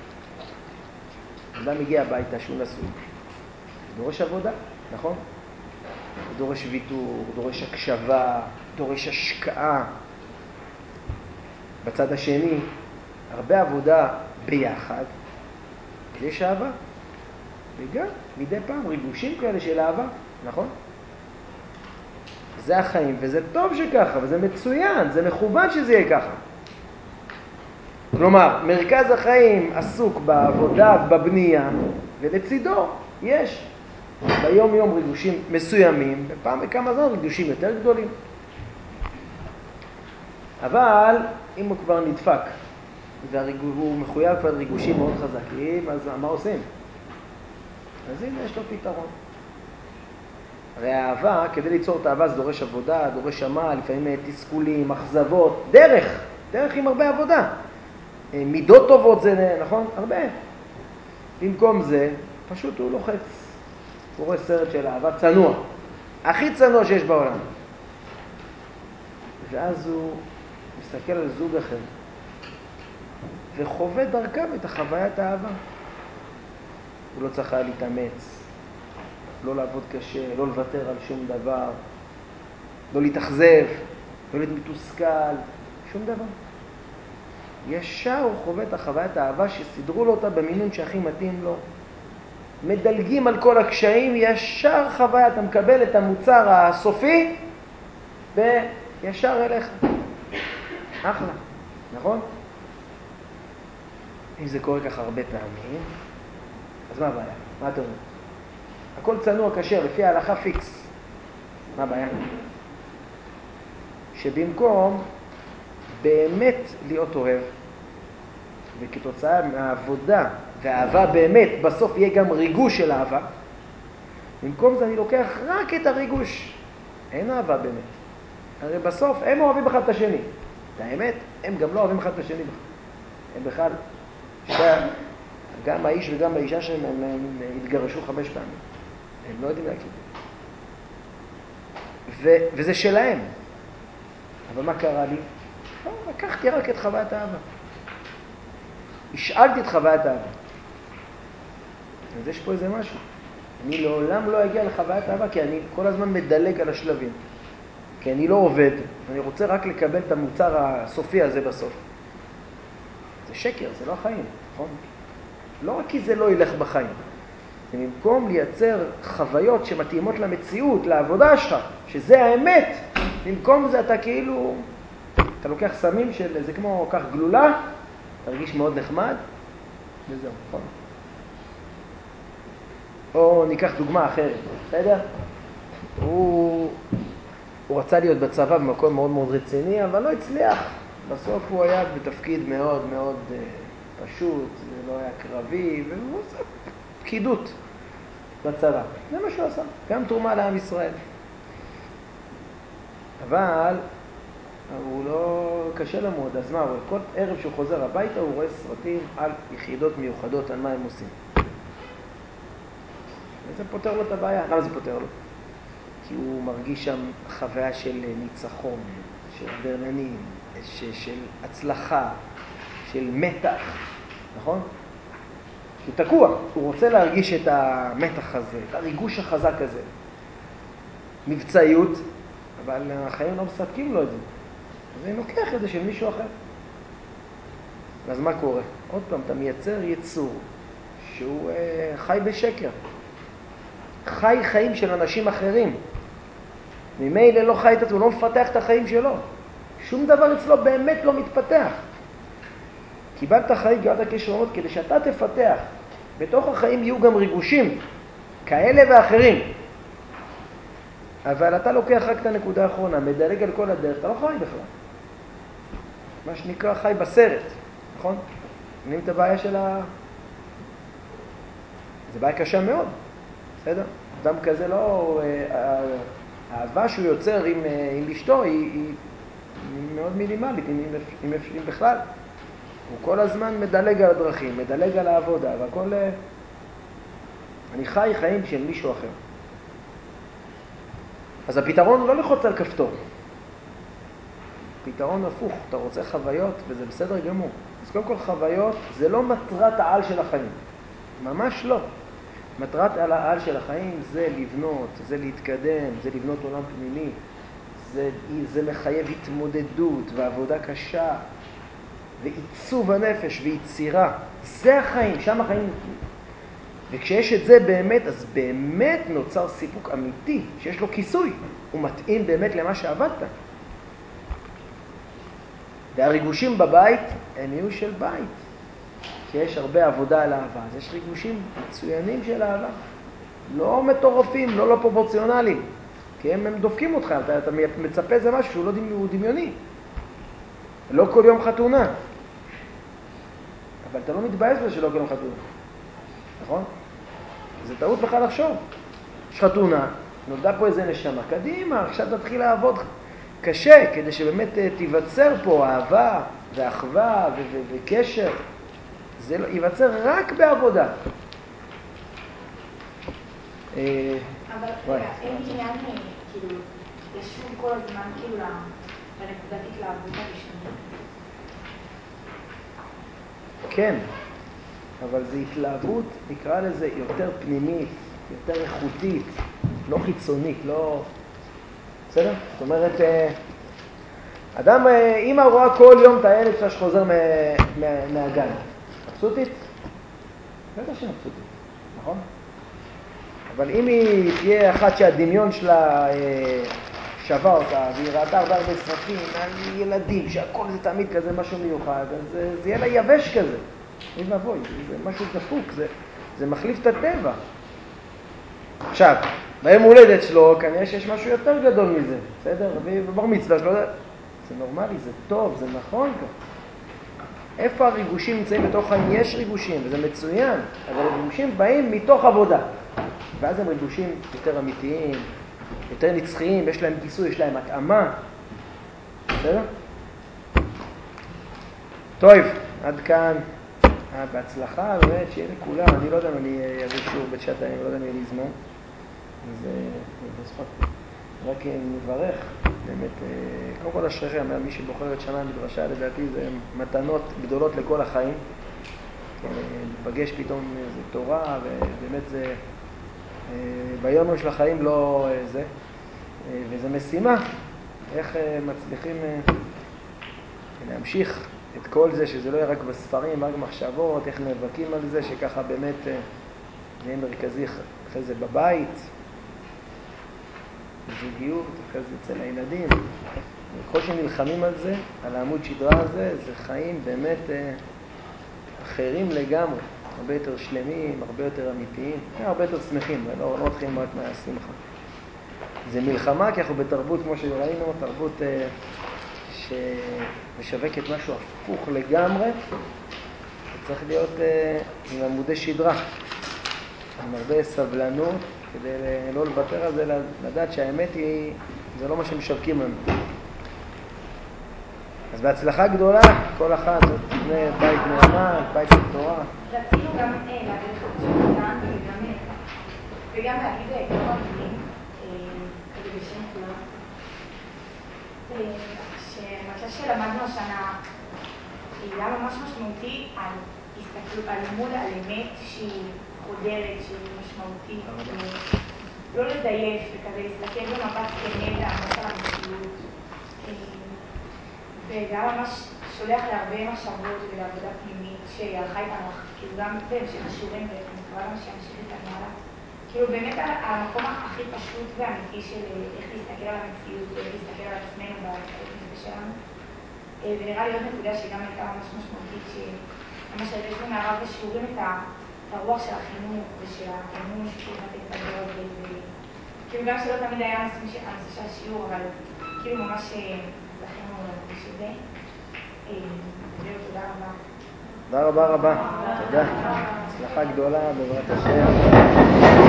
S1: אדם מגיע הביתה שהוא נשוי. דורש עבודה, נכון? דורש ויתור, דורש הקשבה, דורש השקעה. בצד השני, הרבה עבודה ביחד, יש אהבה. וגם מדי פעם ריגושים כאלה של אהבה, נכון? זה החיים, וזה טוב שככה, וזה מצוין, זה מכוון שזה יהיה ככה. כלומר, מרכז החיים עסוק בעבודה, בבנייה, ולצידו יש ביום יום ריגושים מסוימים, ופעם בכמה זמן ריגושים יותר גדולים. אבל אם הוא כבר נדפק, והוא מחויב כבר ריגושים מאוד חזקים, אז מה עושים? אז הנה יש לו פתרון. הרי האהבה, כדי ליצור את האהבה, זה דורש עבודה, דורש עמל, לפעמים תסכולים, אכזבות, דרך, דרך עם הרבה עבודה. מידות טובות זה, נכון? הרבה. במקום זה, פשוט הוא לוחץ. הוא רואה סרט של אהבה צנוע. הכי צנוע שיש בעולם. ואז הוא מסתכל על זוג אחר. וחווה דרכם את החוויית האהבה. הוא לא צריך היה להתאמץ, לא לעבוד קשה, לא לוותר על שום דבר, לא להתאכזב, לא להיות מתוסכל, שום דבר. ישר הוא חווה את החוויית האהבה שסידרו לו אותה במינון שהכי מתאים לו. מדלגים על כל הקשיים, ישר חוויה, אתה מקבל את המוצר הסופי וישר אליך. אחלה, נכון? אם זה קורה ככה הרבה פעמים, אז מה הבעיה? מה אתה אומר? הכל צנוע כשר, לפי ההלכה פיקס. מה הבעיה? שבמקום באמת להיות אוהב, וכתוצאה מהעבודה והאהבה באמת, בסוף יהיה גם ריגוש של אהבה, במקום זה אני לוקח רק את הריגוש. אין אהבה באמת. הרי בסוף הם אוהבים אחד את השני. את האמת, הם גם לא אוהבים אחד את השני בכלל. הם בכלל, שתי, גם האיש וגם האישה שהם הם, הם התגרשו חמש פעמים. הם לא יודעים להגיד. ו, וזה שלהם. אבל מה קרה לי? לא, לקחתי רק את חוויית האהבה. השאלתי את חוויית האהבה. אז יש פה איזה משהו. אני לעולם לא אגיע לחוויית אהבה, כי אני כל הזמן מדלג על השלבים. כי אני לא עובד, אני רוצה רק לקבל את המוצר הסופי הזה בסוף. זה שקר, זה לא החיים, נכון? לא רק כי זה לא ילך בחיים. במקום לייצר חוויות שמתאימות למציאות, לעבודה שלך, שזה האמת, במקום זה אתה כאילו, אתה לוקח סמים של, זה כמו כך גלולה, תרגיש מאוד נחמד, וזהו, נכון? או ניקח דוגמה אחרת, בסדר? הוא, הוא רצה להיות בצבא במקום מאוד מאוד רציני, אבל לא הצליח. בסוף הוא היה בתפקיד מאוד מאוד uh, פשוט, זה לא היה קרבי, והוא עושה פקידות בצבא. זה מה שהוא עשה, גם תרומה לעם ישראל. אבל הוא לא קשה למוד, אז מה, הוא, כל ערב שהוא חוזר הביתה הוא רואה סרטים על יחידות מיוחדות, על מה הם עושים. וזה פותר לו את הבעיה. למה זה פותר לו? כי הוא מרגיש שם חוויה של ניצחון, של אדרנלין, של הצלחה, של מתח, נכון? הוא תקוע, הוא רוצה להרגיש את המתח הזה, את הריגוש החזק הזה. מבצעיות, אבל החיים לא מספקים לו את זה. אז אני לוקח את זה של מישהו אחר. אז מה קורה? עוד פעם, אתה מייצר יצור שהוא אה, חי בשקר. חי חיים של אנשים אחרים. ממילא לא חי את עצמו, הוא לא מפתח את החיים שלו. שום דבר אצלו באמת לא מתפתח. קיבלת חיים, קיבלת כישרונות, כדי שאתה תפתח. בתוך החיים יהיו גם ריגושים, כאלה ואחרים. אבל אתה לוקח רק את הנקודה האחרונה, מדלג על כל הדרך, אתה לא חי בכלל. מה שנקרא חי בסרט, נכון? מבינים את הבעיה של ה... זה בעיה קשה מאוד, בסדר? אדם כזה לא... האהבה שהוא יוצר עם, עם אשתו היא, היא, היא מאוד מינימלית, אם, אם, אם בכלל. הוא כל הזמן מדלג על הדרכים, מדלג על העבודה, והכל... אני חי חיים של מישהו אחר. אז הפתרון הוא לא לחוץ על כפתור. פתרון הפוך, אתה רוצה חוויות וזה בסדר גמור. אז קודם כל חוויות זה לא מטרת העל של החיים. ממש לא. מטרת העל של החיים זה לבנות, זה להתקדם, זה לבנות עולם פנימי. זה, זה מחייב התמודדות ועבודה קשה ועיצוב הנפש ויצירה. זה החיים, שם החיים. וכשיש את זה באמת, אז באמת נוצר סיפוק אמיתי, שיש לו כיסוי. הוא מתאים באמת למה שעבדת. והריגושים בבית הם יהיו של בית. כי יש הרבה עבודה על אהבה. אז יש ריגושים מצוינים של אהבה. לא מטורפים, לא לא פרופורציונליים. כי הם, הם דופקים אותך. אתה, אתה מצפה זה משהו שהוא לא דמי, דמיוני. לא כל יום חתונה. אבל אתה לא מתבאס בזה שלא כל יום חתונה. נכון? זה טעות בכלל לחשוב. יש חתונה, נולדה פה איזה נשמה. קדימה, עכשיו תתחיל לעבוד קשה, כדי שבאמת תיווצר פה אהבה ואחווה ו- ו- וקשר. זה לא, ייווצר רק בעבודה.
S3: אבל רגע, אין עניין כאילו לשוב כל הזמן כאילו לנקודת התלהבות הראשונית?
S1: כן, אבל זו התלהבות, נקרא לזה יותר פנימית, יותר איכותית, לא חיצונית, לא... בסדר? זאת אומרת, אדם, אמא רואה כל יום את הילד שלה שחוזר מהגן. מבסוטית? בטח שהיא מבסוטית, נכון? אבל אם היא תהיה אחת שהדמיון שלה שווה אותה, והיא ראתה הרבה הרבה סרטים על ילדים, שהכל זה תמיד כזה משהו מיוחד, אז זה, זה יהיה לה יבש כזה. אוי ואבוי, זה משהו דפוק, זה, זה מחליף את הטבע. עכשיו, ביום הולדת שלו, כנראה שיש משהו יותר גדול מזה, בסדר? ובר מצווה שלו, זה נורמלי, זה טוב, זה נכון כך. איפה הריגושים נמצאים בתוך חיים? יש ריגושים, וזה מצוין, אבל הריגושים באים מתוך עבודה. ואז הם ריגושים יותר אמיתיים, יותר נצחיים, יש להם כיסוי, יש להם התאמה. בסדר? טוב, עד כאן. אה, בהצלחה, באמת, שיהיה לכולם. אני לא יודע אם אני אביא שיעור בצ'אט היום, לא יודע אם יהיה לי זמן. אז בספקתי. רק מברך, באמת, קודם כל אשריכם, מי שבוחר את שנה המדרשה, לדעתי זה מתנות גדולות לכל החיים. לפגש פתאום איזו תורה, ובאמת זה, ביום של החיים לא זה, וזו משימה, איך מצליחים להמשיך את כל זה, שזה לא יהיה רק בספרים, רק מחשבות, איך נאבקים על זה, שככה באמת זה יהיה מרכזי אחרי זה בבית, בזוגיות, אחרי זה אצל הילדים. וכל שנלחמים על זה, על העמוד שדרה הזה, זה חיים באמת אחרים לגמרי, הרבה יותר שלמים, הרבה יותר אמיתיים, הרבה יותר שמחים, לא, לא מתחילים רק מהשמחה. זה מלחמה, כי אנחנו בתרבות, כמו שראינו, תרבות שמשווקת משהו הפוך לגמרי, וצריך להיות עם עמודי שדרה, עם הרבה סבלנות, כדי לא לוותר על זה, לדעת שהאמת היא, זה לא מה שמשווקים לנו. אז בהצלחה גדולה, כל אחד, תבנה בית נאמן, בית של תורה.
S3: רצינו גם להגיד לך שכולם, וגם להגיד כמה מילים, כדי בשם כולם, שמה שלמדנו השנה היה ממש משמעותי על הסתכלות, על לימוד, על אמת שהיא חודרת, שהיא משמעותית, לא לזייף וכזה, להסתכל במבט כנה לעמוק על המציאות. וזה היה ממש שולח להרבה מחשבות ולעבודה פנימית שהלכה איתנו, כאילו גם בהמשך השיעורים, ואני מקווה גם שימשיך איתנו הלאה. כאילו באמת על המקום הכי פשוט ואמיתי של איך להסתכל על המציאות ואיך להסתכל על עצמנו והעסקות נפש שלנו. ונראה לי עוד נקודה שגם הייתה ממש משמעותית, שממש הרגשנו מהרב בשיעורים את הרוח של החינוך ושל האמון שצריך לתת לדבר הזה. כאילו גם שלא תמיד היה הנושא של השיעור, אבל כאילו ממש זכינו להרגיש את זה. זהו, תודה רבה.
S1: תודה רבה רבה. תודה. הצלחה גדולה בעזרת השם.